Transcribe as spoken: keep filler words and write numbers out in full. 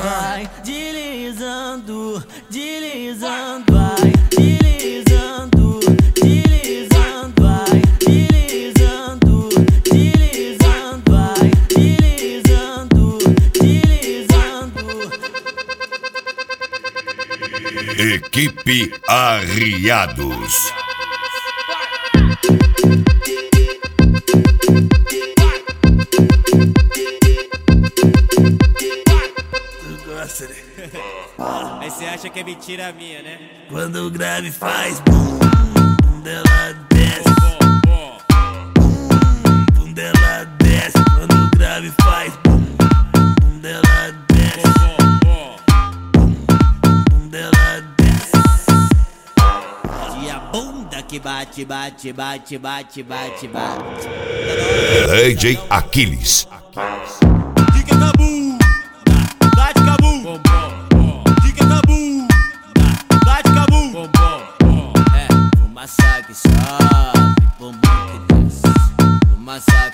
vai deslizando, deslizando, vai deslizando, deslizando, vai deslizando, deslizando, vai deslizando, deslizando. Equipe Arriados. Aí cê acha que é mentira minha, né? Quando o grave faz bum, bum dela desce, bum, bum dela desce. Quando o grave faz bum, bum dela desce, bum, bum dela desce. E a bunda que bate, bate, bate, bate, bate, bate. D J Aquiles. Diga Cabu, bate Cabu. Diga Cabu, bate Cabu. É, fumaça que sobe, bumbum que desce. Fumaça